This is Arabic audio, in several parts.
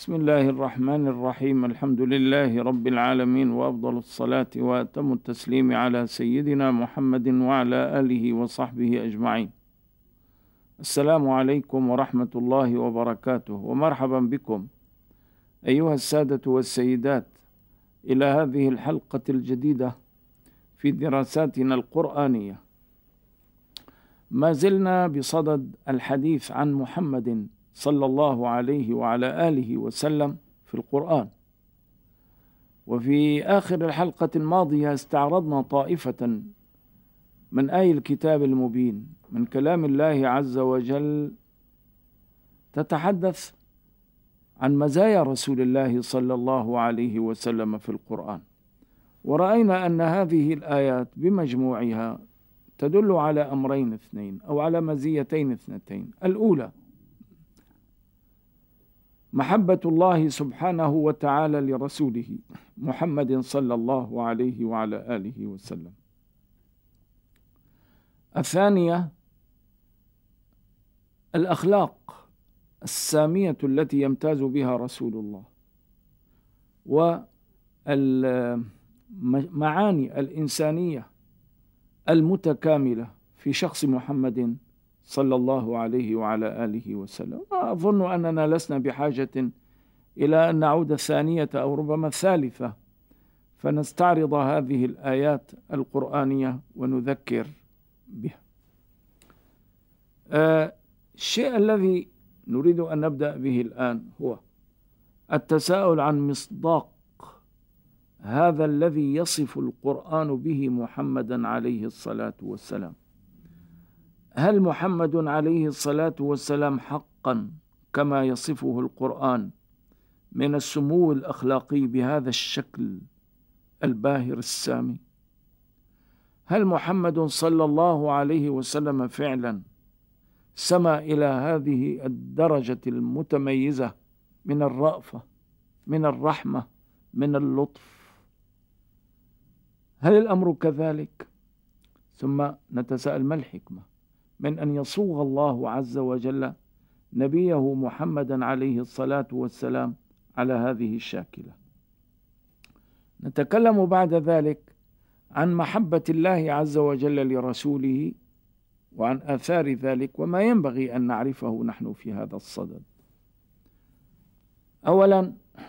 بسم الله الرحمن الرحيم. الحمد لله رب العالمين، وأفضل الصلاة وأتم التسليم على سيدنا محمد وعلى آله وصحبه أجمعين. السلام عليكم ورحمة الله وبركاته، ومرحبا بكم أيها السادة والسيدات إلى هذه الحلقة الجديدة في دراساتنا القرآنية. ما زلنا بصدد الحديث عن محمد صلى الله عليه وعلى آله وسلم في القرآن. وفي آخر الحلقة الماضية استعرضنا طائفة من آي الكتاب المبين من كلام الله عز وجل تتحدث عن مزايا رسول الله صلى الله عليه وسلم في القرآن، ورأينا أن هذه الآيات بمجموعها تدل على أمرين اثنين أو على مزيتين اثنتين. الأولى محبة الله سبحانه وتعالى لرسوله محمد صلى الله عليه وعلى آله وسلم. الثانية الأخلاق السامية التي يمتاز بها رسول الله، والمعاني الإنسانية المتكاملة في شخص محمد صلى الله عليه وعلى آله وسلم. أظن أننا لسنا بحاجة إلى أن نعود الثانية أو ربما الثالثة فنستعرض هذه الآيات القرآنية ونذكر بها. الشيء الذي نريد أن نبدأ به الآن هو التساؤل عن مصداق هذا الذي يصف القرآن به محمدا عليه الصلاة والسلام. هل محمد عليه الصلاة والسلام حقا كما يصفه القرآن من السمو الأخلاقي بهذا الشكل الباهر السامي؟ هل محمد صلى الله عليه وسلم فعلا سما إلى هذه الدرجة المتميزة من الرأفة، من الرحمة، من اللطف؟ هل الأمر كذلك؟ ثم نتساءل ما الحكمة من أن يصوغ الله عز وجل نبيه محمدا عليه الصلاة والسلام على هذه الشاكلة؟ نتكلم بعد ذلك عن محبة الله عز وجل لرسوله وعن آثار ذلك وما ينبغي أن نعرفه نحن في هذا الصدد. أولا،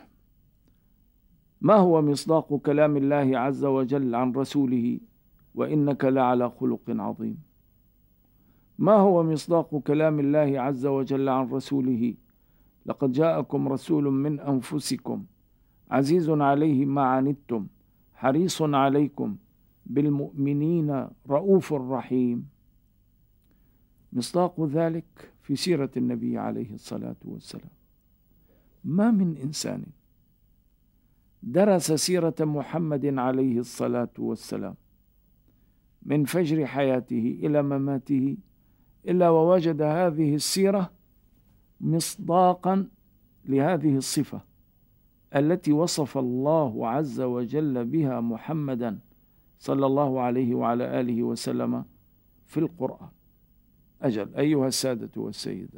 ما هو مصداق كلام الله عز وجل عن رسوله وإنك لعلى خلق عظيم؟ ما هو مصداق كلام الله عز وجل عن رسوله لقد جاءكم رسول من أنفسكم عزيز عليه ما عنتم حريص عليكم بالمؤمنين رؤوف رحيم؟ مصداق ذلك في سيرة النبي عليه الصلاة والسلام. ما من إنسان درس سيرة محمد عليه الصلاة والسلام من فجر حياته إلى مماته إلا ووجد هذه السيرة مصداقا لهذه الصفة التي وصف الله عز وجل بها محمدا صلى الله عليه وعلى آله وسلم في القرآن. أجل أيها السادة والسيدات،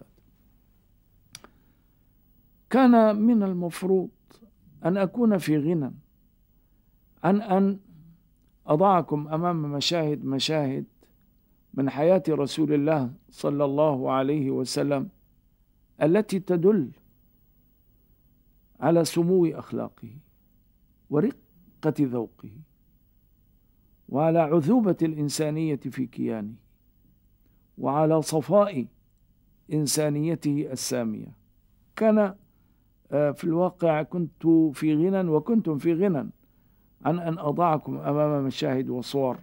كان من المفروض أن أكون في غنى عن أن أضعكم أمام مشاهد من حياة رسول الله صلى الله عليه وسلم التي تدل على سمو أخلاقه ورقة ذوقه وعلى عذوبة الإنسانية في كيانه وعلى صفاء إنسانيته السامية. كان في الواقع كنت في غنى وكنتم في غنى عن أن أضعكم أمام مشاهد وصور،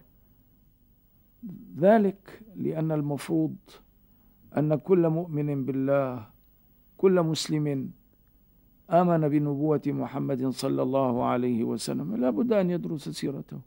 ذلك لأن المفروض أن كل مؤمن بالله، كل مسلم آمن بنبوة محمد صلى الله عليه وسلم لا بد أن يدرس سيرته.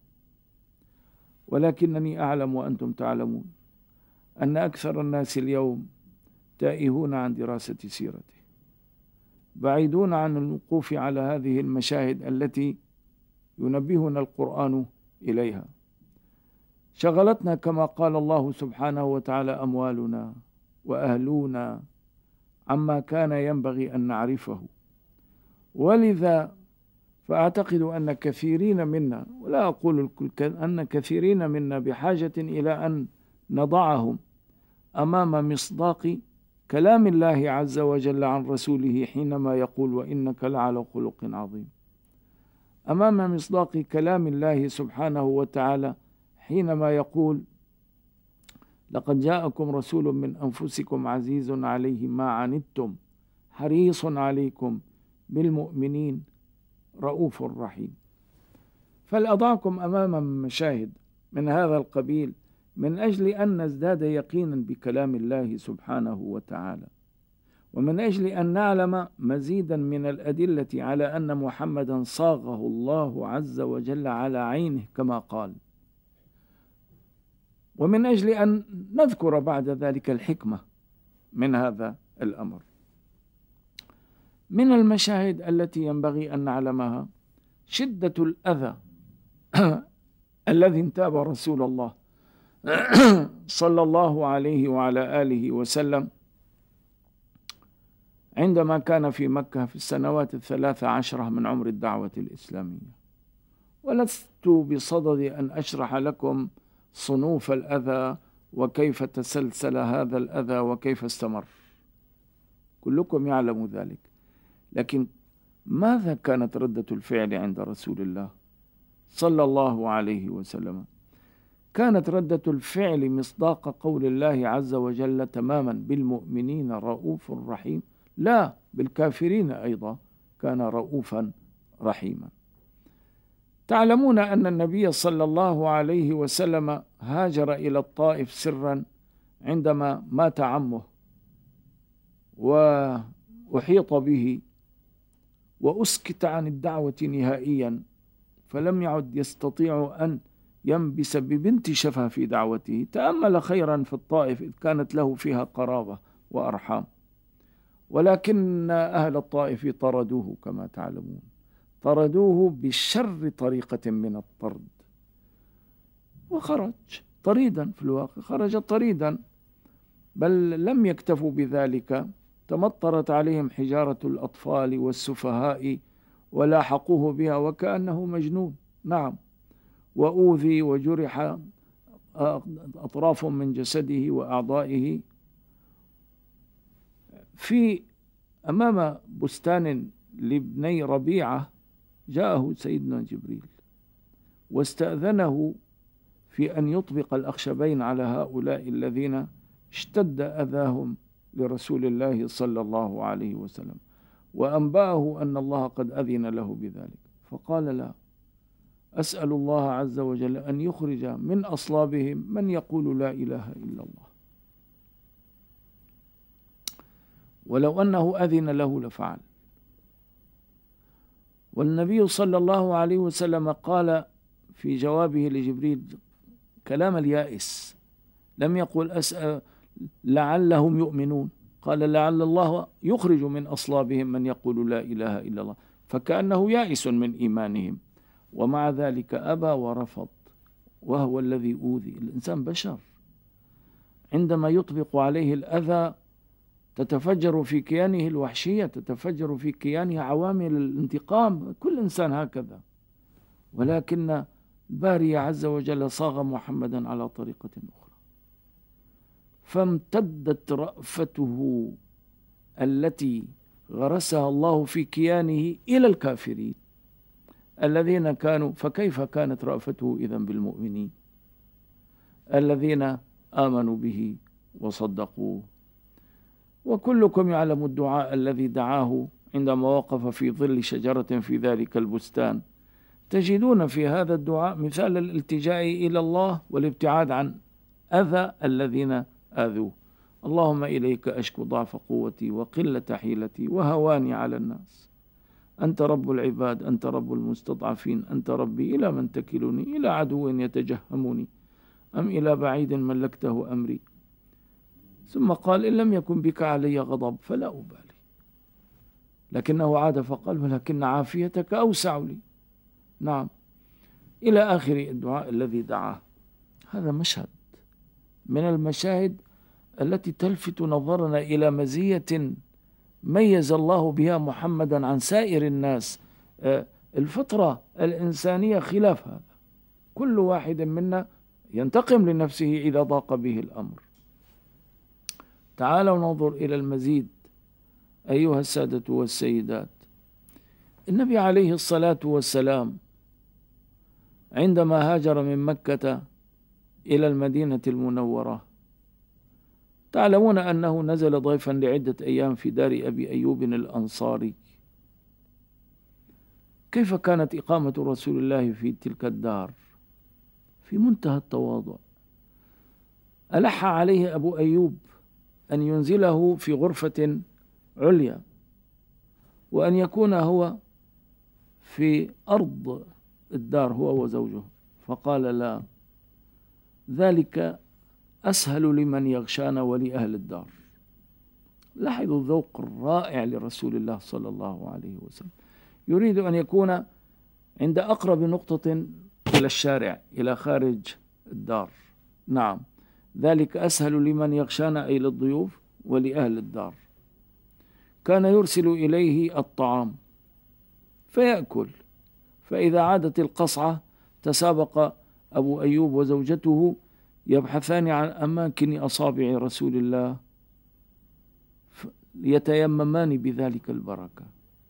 ولكنني أعلم وأنتم تعلمون أن أكثر الناس اليوم تائهون عن دراسة سيرته، بعيدون عن الوقوف على هذه المشاهد التي ينبهنا القرآن إليها. شغلتنا كما قال الله سبحانه وتعالى أموالنا وأهلنا عما كان ينبغي أن نعرفه، ولذا فأعتقد أن كثيرين منا، ولا أقول الكل، أن كثيرين منا بحاجة إلى أن نضعهم أمام مصداق كلام الله عز وجل عن رسوله حينما يقول وإنك لعلى خلق عظيم، أمام مصداق كلام الله سبحانه وتعالى حينما يقول لقد جاءكم رسول من أنفسكم عزيز عليه ما عنتم حريص عليكم بالمؤمنين رؤوف رحيم. فلأضعكم أمام مشاهد من هذا القبيل من أجل أن نزداد يقينا بكلام الله سبحانه وتعالى، ومن أجل أن نعلم مزيدا من الأدلة على أن محمدا صاغه الله عز وجل على عينه كما قال، ومن أجل أن نذكر بعد ذلك الحكمة من هذا الأمر. من المشاهد التي ينبغي أن نعلمها شدة الأذى الذي انتاب رسول الله صلى الله عليه وعلى آله وسلم عندما كان في مكة في السنوات 13 من عمر الدعوة الإسلامية. ولست بصدد أن أشرح لكم صنوف الأذى وكيف تسلسل هذا الأذى وكيف استمر، كلكم يعلم ذلك. لكن ماذا كانت ردة الفعل عند رسول الله صلى الله عليه وسلم؟ كانت ردة الفعل مصداق قول الله عز وجل تماما بالمؤمنين رؤوف رحيم، لا بالكافرين أيضا كان رؤوفا رحيما. تعلمون أن النبي صلى الله عليه وسلم هاجر إلى الطائف سرا عندما مات عمه وأحيط به وأسكت عن الدعوة نهائيا، فلم يعد يستطيع أن ينبس ببنت شفه في دعوته. تأمل خيرا في الطائف إذ كانت له فيها قرابة وأرحام، ولكن أهل الطائف طردوه كما تعلمون، طردوه بشر طريقة من الطرد، وخرج طريدا، في الواقع خرج طريدا. بل لم يكتفوا بذلك، تمطرت عليهم حجارة الأطفال والسفهاء ولاحقوه بها وكأنه مجنون. نعم، وأوذي وجرح أطراف من جسده وأعضائه في أمام بستان لابني ربيعة. جاءه سيدنا جبريل واستأذنه في أن يطبق الأخشبين على هؤلاء الذين اشتد أذاهم لرسول الله صلى الله عليه وسلم، وأنبأه أن الله قد أذن له بذلك، فقال لا، أسأل الله عز وجل أن يخرج من أصلابهم من يقول لا إله إلا الله، ولو أنه أذن له لفعل. والنبي صلى الله عليه وسلم قال في جوابه لجبريل كلام اليائس، لم يقل أسأل لعلهم يؤمنون، قال لعل الله يخرج من أصلابهم من يقول لا إله إلا الله، فكأنه يائس من إيمانهم، ومع ذلك أبى ورفض، وهو الذي أوذي. الإنسان بشر، عندما يطبق عليه الأذى تتفجر في كيانه الوحشية، تتفجر في كيانه عوامل الانتقام، كل إنسان هكذا. ولكن الباري عز وجل صاغ محمدا على طريقة أخرى، فامتدت رأفته التي غرسها الله في كيانه إلى الكافرين الذين كانوا. فكيف كانت رأفته إذن بالمؤمنين الذين آمنوا به وصدقوه؟ وكلكم يعلم الدعاء الذي دعاه عندما وقف في ظل شجرة في ذلك البستان. تجدون في هذا الدعاء مثال الالتجاء إلى الله والابتعاد عن أذى الذين آذوه. اللهم إليك أشكو ضعف قوتي وقلة حيلتي وهواني على الناس، أنت رب العباد، أنت رب المستضعفين، أنت ربي، إلى من تكلني؟ إلى عدو يتجهمني أم إلى بعيد ملكته أمري؟ ثم قال إن لم يكن بك علي غضب فلا أبالي، لكنه عاد فقال ولكن عافيتك أوسع لي. نعم، إلى آخر الدعاء الذي دعاه. هذا مشهد من المشاهد التي تلفت نظرنا إلى مزية ميز الله بها محمدا عن سائر الناس. الفطرة الإنسانية خلاف هذا، كل واحد منا ينتقم لنفسه إذا ضاق به الأمر. تعالوا ننظر إلى المزيد أيها السادة والسيدات. النبي عليه الصلاة والسلام عندما هاجر من مكة إلى المدينة المنورة، تعلمون أنه نزل ضيفا لعدة أيام في دار أبي أيوب الأنصاري. كيف كانت إقامة رسول الله في تلك الدار؟ في منتهى التواضع. ألح عليه أبو أيوب أن ينزله في غرفة عليا، وأن يكون هو في أرض الدار هو وزوجه، فقال لا، ذلك أسهل لمن يغشانا ولأهل الدار. لاحظوا الذوق الرائع لرسول الله صلى الله عليه وسلم، يريد أن يكون عند أقرب نقطة إلى الشارع، إلى خارج الدار. نعم، ذلك أسهل لمن يغشانا أي للضيوف ولأهل الدار. كان يرسل إليه الطعام فيأكل، فإذا عادت القصعة تسابق أبو أيوب وزوجته يبحثان عن أماكن أصابع رسول الله يتيممان بذلك البركة.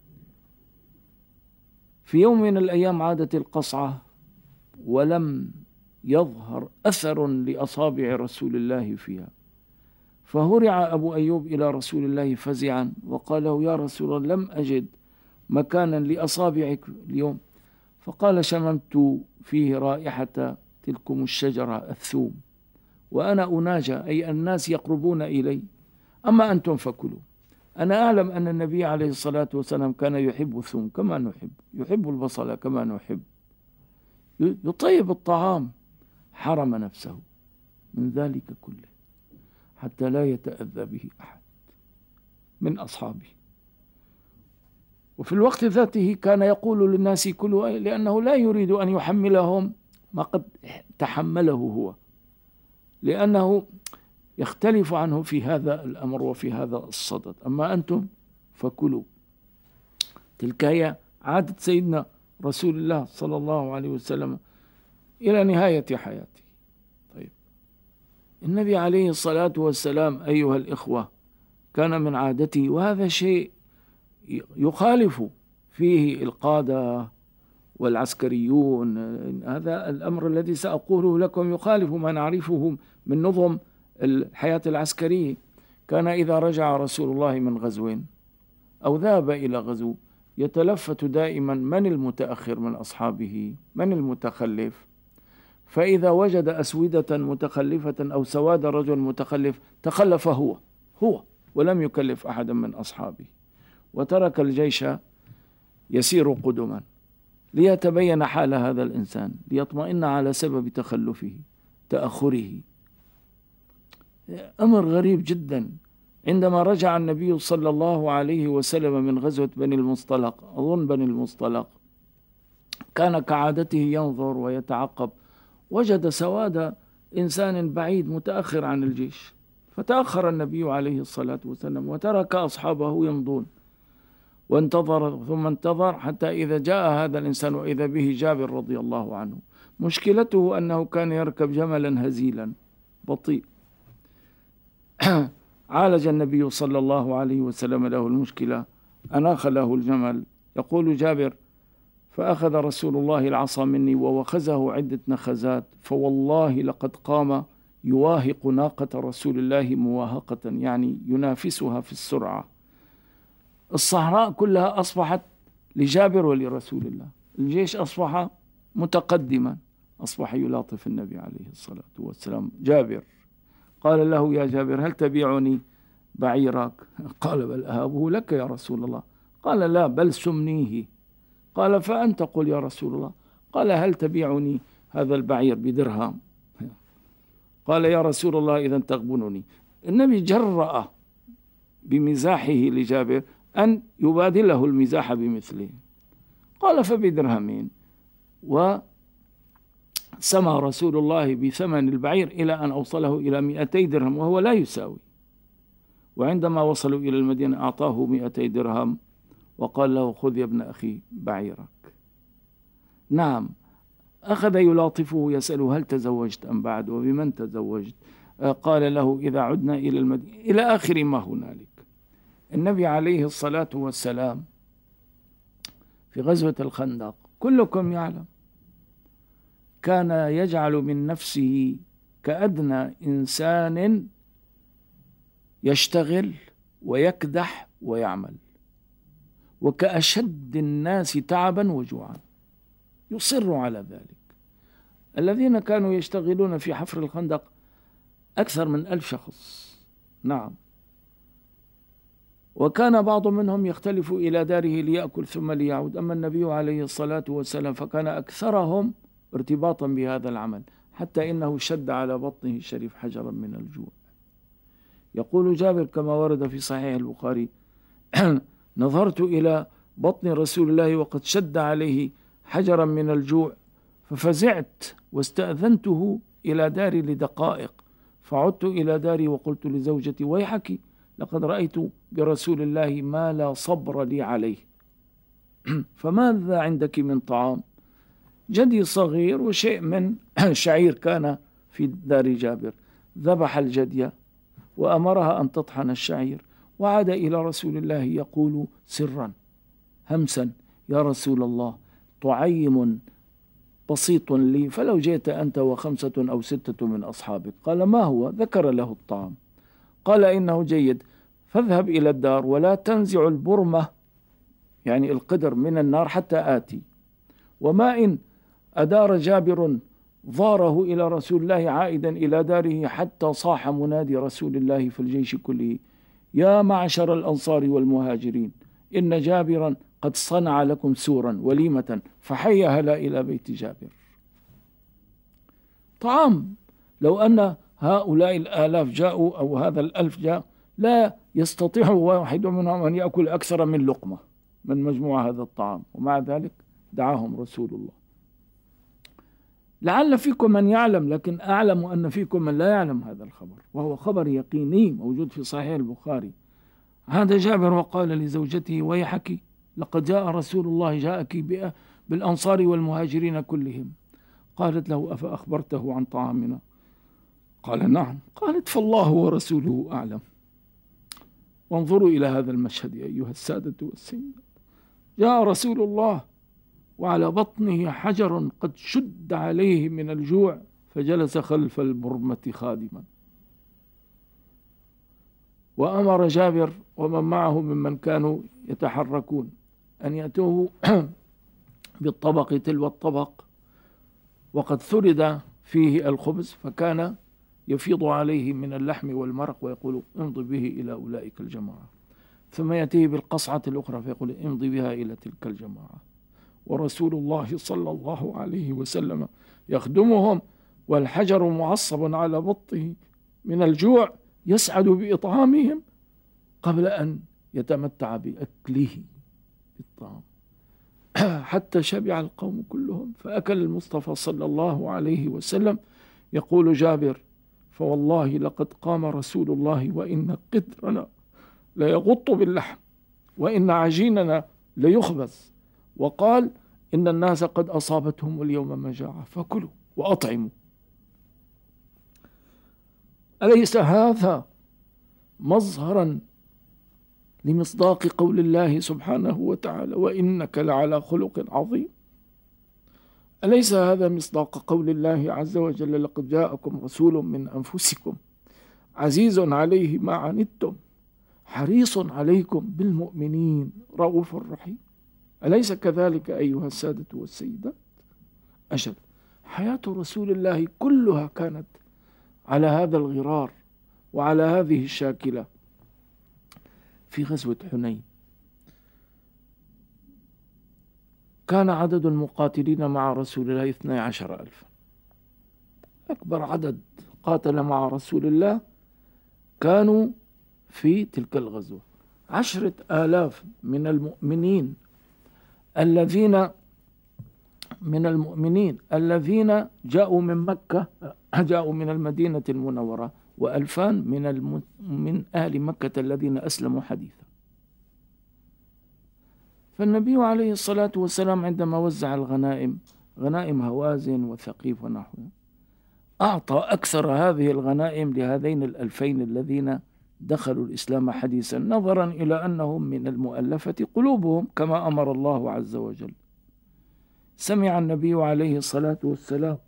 في يوم من الأيام عادت القصعة ولم يظهر أثر لأصابع رسول الله فيها، فهرع أبو أيوب إلى رسول الله فزعا وقال له: يا رسول الله، لم أجد مكانا لأصابعك اليوم. فقال: شممت فيه رائحة تلكم الشجرة الثوم، وأنا أناجى، أي الناس يقربون إلي، أما أنتم فكلوا. أنا أعلم أن النبي عليه الصلاة والسلام كان يحب الثوم كما نحب، يحب البصل كما نحب، يطيب الطعام، حرم نفسه من ذلك كله حتى لا يتأذى به أحد من أصحابه. وفي الوقت ذاته كان يقول للناس كلوا، لأنه لا يريد أن يحملهم ما قد تحمله هو، لأنه يختلف عنه في هذا الأمر وفي هذا الصدد. أما أنتم فكلوا. تلك هي عادة سيدنا رسول الله صلى الله عليه وسلم إلى نهاية حياته. طيب، النبي عليه الصلاة والسلام أيها الإخوة كان من عادته، وهذا شيء يخالف فيه القادة والعسكريون، هذا الأمر الذي سأقوله لكم يخالف ما نعرفه من نظم الحياة العسكرية. كان إذا رجع رسول الله من غزو أو ذهب إلى غزو يتلفت دائما من المتأخر من أصحابه، من المتخلف، فإذا وجد أسودة متخلفة أو سواد رجل متخلف تخلف هو ولم يكلف أحدا من أصحابه، وترك الجيش يسير قدما ليتبين حال هذا الإنسان، ليطمئن على سبب تخلفه تأخره. أمر غريب جدا. عندما رجع النبي صلى الله عليه وسلم من غزوة بني المصطلق، أظن بني المصطلق، كان كعادته ينظر ويتعقب، وجد سواد إنسان بعيد متأخر عن الجيش، فتأخر النبي عليه الصلاة والسلام وترك أصحابه يمضون، وانتظر ثم انتظر حتى إذا جاء هذا الإنسان وإذا به جابر رضي الله عنه. مشكلته أنه كان يركب جملا هزيلا بطيء. عالج النبي صلى الله عليه وسلم له المشكلة، أناخ له الجمل. يقول جابر: فأخذ رسول الله العصا مني ووخزه عدة نخزات، فوالله لقد قام يواهق ناقة رسول الله مواهقة، يعني ينافسها في السرعة. الصحراء كلها أصبحت لجابر ولرسول الله، الجيش أصبح متقدما، أصبح يلاطف النبي عليه الصلاة والسلام. جابر قال له: يا جابر، هل تبيعني بعيرك؟ قال: بل أهابه لك يا رسول الله. قال: لا، بل سمنيه. قال: فأنت قل يا رسول الله. قال: هل تبيعني هذا البعير بدرهم؟ قال: يا رسول الله، إذا تغبنني. النبي جرأ بمزاحه لجابر أن يبادله المزاح بمثله. قال: فبدرهمين. وسمى رسول الله بثمن البعير إلى أن أوصله إلى 200 درهم، وهو لا يساوي. وعندما وصلوا إلى المدينة أعطاه 200 درهم وقال له: خذ يا ابن أخي بعيرك. نعم، أخذ يلاطفه يسأله: هل تزوجت أم بعد؟ وبمن تزوجت؟ قال له: إذا عدنا إلى المدينة، إلى آخر ما هنالك. النبي عليه الصلاة والسلام في غزوة الخندق كلكم يعلم كان يجعل من نفسه كأدنى إنسان يشتغل ويكدح ويعمل، وكأشد الناس تعبا وجوعا، يصر على ذلك. الذين كانوا يشتغلون في حفر الخندق أكثر من 1000 شخص. نعم، وكان بعض منهم يختلف إلى داره ليأكل ثم ليعود. أما النبي عليه الصلاة والسلام فكان أكثرهم ارتباطا بهذا العمل، حتى إنه شد على بطنه الشريف حجرا من الجوع. يقول جابر كما ورد في صحيح البخاري: نظرت إلى بطن رسول الله وقد شد عليه حجرا من الجوع، ففزعت واستأذنته إلى داري لدقائق، فعدت إلى داري وقلت لزوجتي: ويحك، لقد رأيت برسول الله ما لا صبر لي عليه، فماذا عندك من طعام؟ جدي صغير وشيء من شعير كان في دار جابر. ذبح الجدية وأمرها أن تطحن الشعير، وعاد إلى رسول الله يقول سرا همسا: يا رسول الله، طعيم بسيط لي، فلو جئت أنت و5 أو 6 من أصحابك. قال: ما هو؟ ذكر له الطعام. قال: إنه جيد، فاذهب إلى الدار ولا تنزع البرمة، يعني القدر، من النار حتى آتي. وما إن أدار جابر ظاره إلى رسول الله عائدا إلى داره حتى صاح منادي رسول الله في الجيش كله: يا معشر الأنصار والمهاجرين، إن جابرا قد صنع لكم سورا وليمة، فحيا هلا إلى بيت جابر. طعام، لو أن هؤلاء الآلاف جاءوا أو هذا الألف جاء، لا يستطيع واحد منهم أن يأكل أكثر من لقمة من مجموع هذا الطعام، ومع ذلك دعاهم رسول الله. لعل فيكم من يعلم، لكن أعلم أن فيكم من لا يعلم هذا الخبر، وهو خبر يقيني موجود في صحيح البخاري. هذا جابر وقال لزوجته: ويحك، لقد جاء رسول الله، جاءك بالأنصار والمهاجرين كلهم. قالت له: أفأخبرته عن طعامنا؟ قال: نعم. قالت: فالله ورسوله أعلم. وانظروا إلى هذا المشهد أيها السادة والسيدات: جاء رسول الله وعلى بطنه حجر قد شد عليه من الجوع، فجلس خلف البرمة خادما، وأمر جابر ومن معه ممن كانوا يتحركون أن يأتوه بالطبق تلو الطبق، وقد ثرد فيه الخبز، فكان يفيض عليه من اللحم والمرق ويقول: امضي به إلى أولئك الجماعة. ثم يأتيه بالقصعة الأخرى فيقول: امضي بها إلى تلك الجماعة. ورسول الله صلى الله عليه وسلم يخدمهم والحجر معصب على بطنه من الجوع، يسعد بإطعامهم قبل أن يتمتع بأكله بالطعام، حتى شبع القوم كلهم. فأكل المصطفى صلى الله عليه وسلم. يقول جابر: فوالله لقد قام رسول الله وإن قدرنا ليغط باللحم وإن عجيننا ليخبز، وقال: إن الناس قد أصابتهم اليوم مجاعة فكلوا وأطعموا. أليس هذا مظهرا لمصداق قول الله سبحانه وتعالى: وإنك لعلى خلق عظيم؟ أليس هذا مصداق قول الله عز وجل: لقد جاءكم رسول من أنفسكم عزيز عليه ما عنتم حريص عليكم بالمؤمنين رؤوف رحيم؟ أليس كذلك أيها السادة والسيدات؟ أجل، حياة رسول الله كلها كانت على هذا الغرار وعلى هذه الشاكلة. في غزوة حنين كان عدد المقاتلين مع رسول الله 12,000. أكبر عدد قاتل مع رسول الله كانوا في تلك الغزوة. 10,000 من المؤمنين الذين جاءوا من مكة، جاءوا من المدينة المنورة و2000 من أهل مكة الذين أسلموا حديثا. فالنبي عليه الصلاة والسلام عندما وزع الغنائم، غنائم هوازن وثقيف ونحوه، أعطى أكثر هذه الغنائم لهذين 2000 الذين دخلوا الإسلام حديثا، نظرا إلى أنهم من المؤلفة قلوبهم كما أمر الله عز وجل. سمع النبي عليه الصلاة والسلام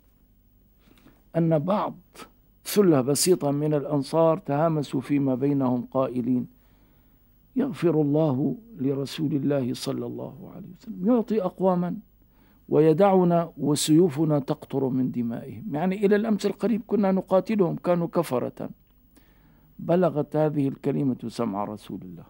أن بعض ثلة بسيطة من الأنصار تهامسوا فيما بينهم قائلين: يغفر الله لرسول الله صلى الله عليه وسلم، يعطي أقواما ويدعنا وسيوفنا تقطر من دمائهم. يعني إلى الأمس القريب كنا نقاتلهم، كانوا كفرة. بلغت هذه الكلمة سمع رسول الله،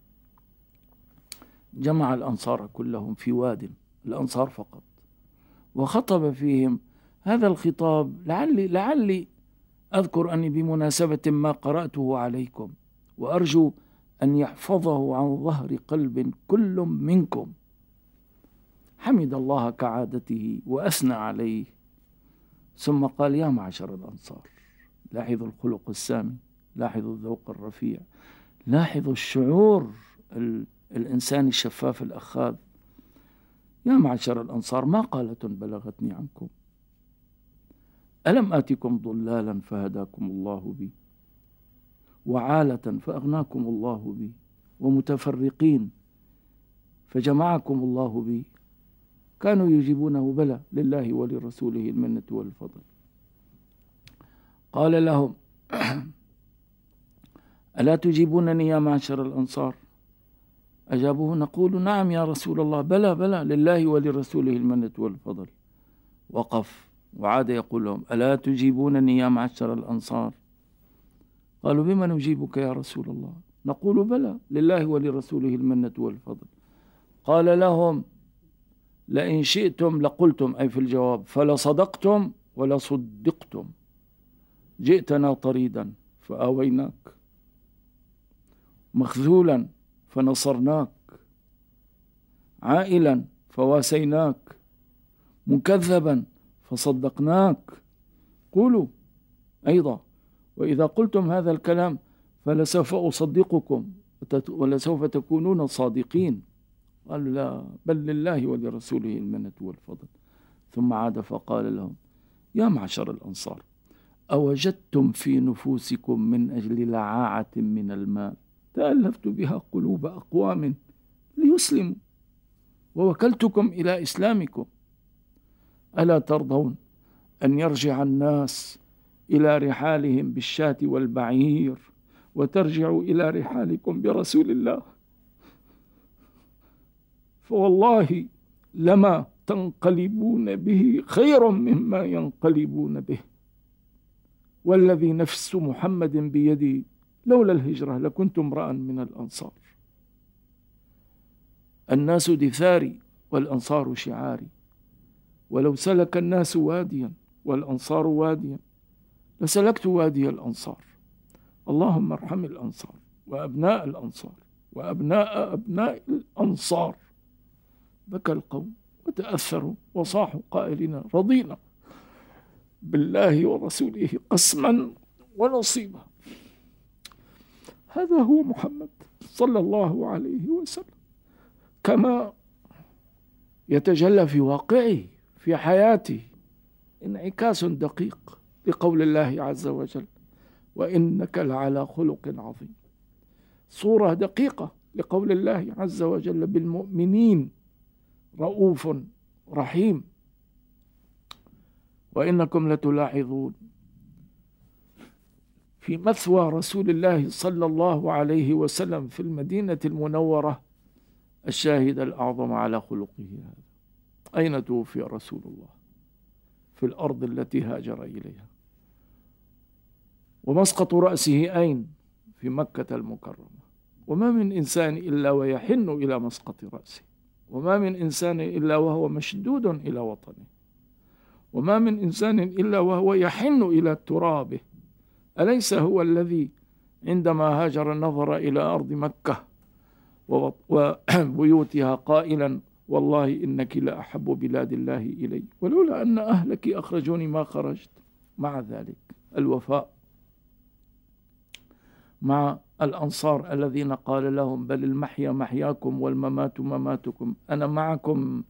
جمع الأنصار كلهم في واد، الأنصار فقط، وخطب فيهم هذا الخطاب. لعلي أذكر أني بمناسبة ما قرأته عليكم، وأرجو أن يحفظه عن ظهر قلب كل منكم. حمد الله كعادته وأثنى عليه، ثم قال: يا معشر الأنصار. لاحظوا الخلق السامي، لاحظوا الذوق الرفيع، لاحظوا الشعور الإنسان الشفاف الأخاذ. يا معشر الأنصار، ما قالة بلغتني عنكم؟ ألم آتكم ضلالا فهداكم الله بي، وعالة فأغناكم الله بي، ومتفرقين فجمعكم الله بي؟ كانوا يجيبونه: بلى، لله ولرسوله المنة والفضل. قال لهم: ألا تجيبونني يا معشر الأنصار؟ أجابوه: نقول نعم يا رسول الله، بلى بلى، لله ولرسوله المنة والفضل. وقف وعاد يقول لهم: ألا تجيبونني يا معشر الأنصار؟ قالوا: بما نجيبك يا رسول الله؟ نقول: بلى، لله ولرسوله المنة والفضل. قال لهم: لئن شئتم لقلتم، أي في الجواب، فلصدقتم ولصدقتم. جئتنا طريدا فآويناك، مخذولا فنصرناك، عائلا فواسيناك، مكذبا فصدقناك. قولوا أيضا: وإذا قلتم هذا الكلام فلسوف أصدقكم ولسوف تكونون صادقين. قالوا: لا، بل لله ولرسوله المنة والفضل. ثم عاد فقال لهم: يا معشر الأنصار، أوجدتم في نفوسكم من أجل لعاعة من المال تألفت بها قلوب أقوام ليسلموا، ووكلتكم إلى إسلامكم، ألا ترضون أن يرجع الناس إلى رحالهم بالشاة والبعير، وترجعوا إلى رحالكم برسول الله؟ فوالله لما تنقلبون به خير مما ينقلبون به، والذي نفس محمد بيدي لولا الهجرة لكنت امرأ من الأنصار. الناس دثاري والأنصار شعاري، ولو سلك الناس واديا والأنصار واديا لسلكت وادي الأنصار. اللهم ارحم الأنصار وأبناء الأنصار وأبناء أبناء الأنصار. بكى القوم وتأثروا وصاحوا قائلين: رضينا بالله ورسوله قسما ونصيبا. هذا هو محمد صلى الله عليه وسلم كما يتجلى في واقعه في حياته، انعكاس دقيق لقول الله عز وجل: وإنك لعلى خلق عظيم. صورة دقيقة لقول الله عز وجل: بالمؤمنين رؤوف رحيم. وإنكم لتلاحظون في مثوى رسول الله صلى الله عليه وسلم في المدينة المنورة الشاهد الأعظم على خلقه هذا. أين توفي رسول الله؟ في الأرض التي هاجر إليها. ومسقط رأسه أين؟ في مكة المكرمة. وما من إنسان إلا ويحن إلى مسقط رأسه، وما من إنسان إلا وهو مشدود إلى وطنه، وما من إنسان إلا وهو يحن إلى ترابه. أليس هو الذي عندما هاجر نظر إلى أرض مكة وبيوتها قائلا: والله إنك لأحب بلاد الله إلي، ولولا أن أهلك أخرجوني ما خرجت. مع ذلك الوفاء مع الأنصار الذين قال لهم بل المحيا محياكم والممات مماتكم، أنا معكم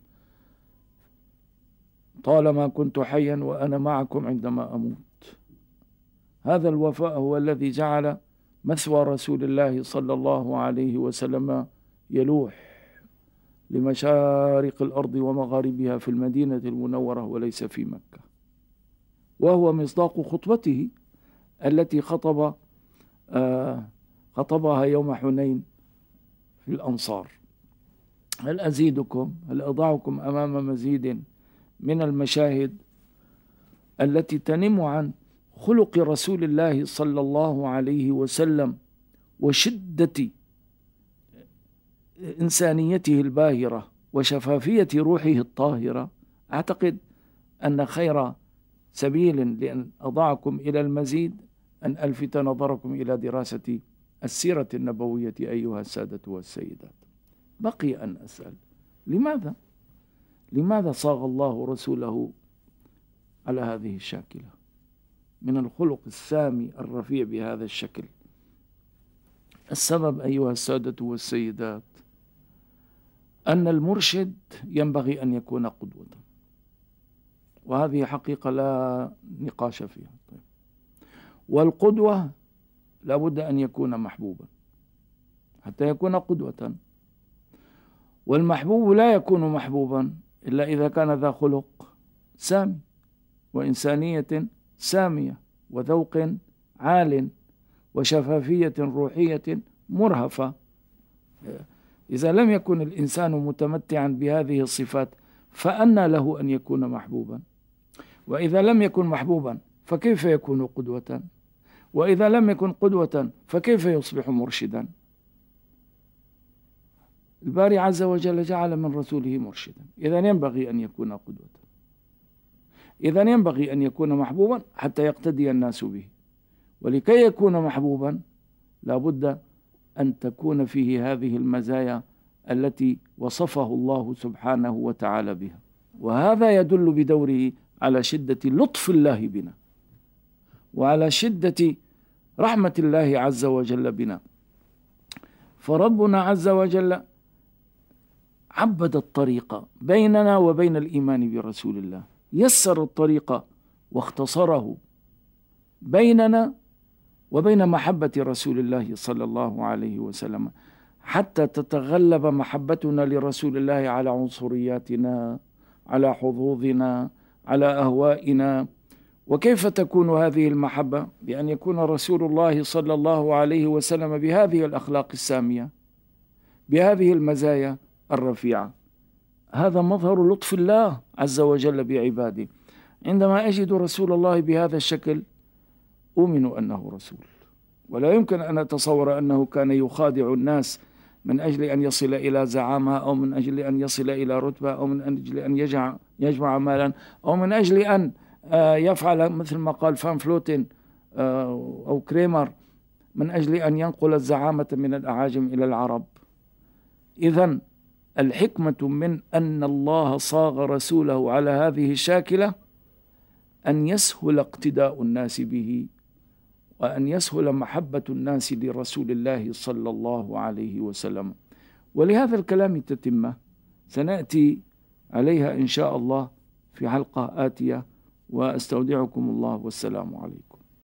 طالما كنت حيا وأنا معكم عندما أموت. هذا الوفاء هو الذي جعل مثوى رسول الله صلى الله عليه وسلم يلوح لمشارق الأرض ومغاربها في المدينة المنورة وليس في مكة، وهو مصداق خطبته التي خطبها يوم حنين في الأنصار: هل أزيدكم، هل أضعكم أمام مزيد من المشاهد التي تنم عن خلق رسول الله صلى الله عليه وسلم وشدة إنسانيته الباهرة وشفافية روحه الطاهرة. أعتقد أن خير سبيل لأن أضعكم إلى المزيد أن ألفت نظركم إلى دراسة السيرة النبوية أيها السادة والسيدات. بقي أن أسأل: لماذا صاغ الله رسوله على هذه الشاكلة من الخلق السامي الرفيع بهذا الشكل؟ السبب أيها السادة والسيدات أن المرشد ينبغي أن يكون قدوة، وهذه حقيقة لا نقاش فيها. والقدوة لابد أن يكون محبوبا حتى يكون قدوة، والمحبوب لا يكون محبوبا إلا إذا كان ذا خلق سامي وإنسانية سامية وذوق عال وشفافية روحية مرهفة. إذا لم يكن الإنسان متمتعا بهذه الصفات فأنى له أن يكون محبوبا؟ وإذا لم يكن محبوبا فكيف يكون قدوة؟ وإذا لم يكن قدوة فكيف يصبح مرشدا؟ الباري عز وجل جعل من رسوله مرشدا، إذا ينبغي أن يكون قدوة، إذا ينبغي أن يكون محبوبا حتى يقتدي الناس به. ولكي يكون محبوبا لابد أن تكون فيه هذه المزايا التي وصفه الله سبحانه وتعالى بها، وهذا يدل بدوره على شدة لطف الله بنا وعلى شدة رحمة الله عز وجل بنا. فربنا عز وجل عبد الطريق بيننا وبين الإيمان برسول الله، يسر الطريق واختصره بيننا وبين محبة رسول الله صلى الله عليه وسلم، حتى تتغلب محبتنا لرسول الله على عنصرياتنا، على حظوظنا، على أهوائنا. وكيف تكون هذه المحبة؟ بأن يكون رسول الله صلى الله عليه وسلم بهذه الأخلاق السامية، بهذه المزايا الرفيعة. هذا مظهر لطف الله عز وجل بعباده. عندما أجد رسول الله بهذا الشكل أؤمن أنه رسول، ولا يمكن أن أتصور أنه كان يخادع الناس من أجل أن يصل إلى زعامة، أو من أجل أن يصل إلى رتبة، أو من أجل أن يجمع مالا، أو من أجل أن يفعل مثل ما قال فان فلوتن أو كريمر من أجل أن ينقل الزعامة من الأعاجم إلى العرب. إذن الحكمة من أن الله صاغ رسوله على هذه الشاكلة أن يسهل اقتداء الناس به، وأن يسهل محبة الناس لرسول الله صلى الله عليه وسلم. ولهذا الكلام تتمة سنأتي عليها إن شاء الله في حلقة آتية، وأستودعكم الله والسلام عليكم.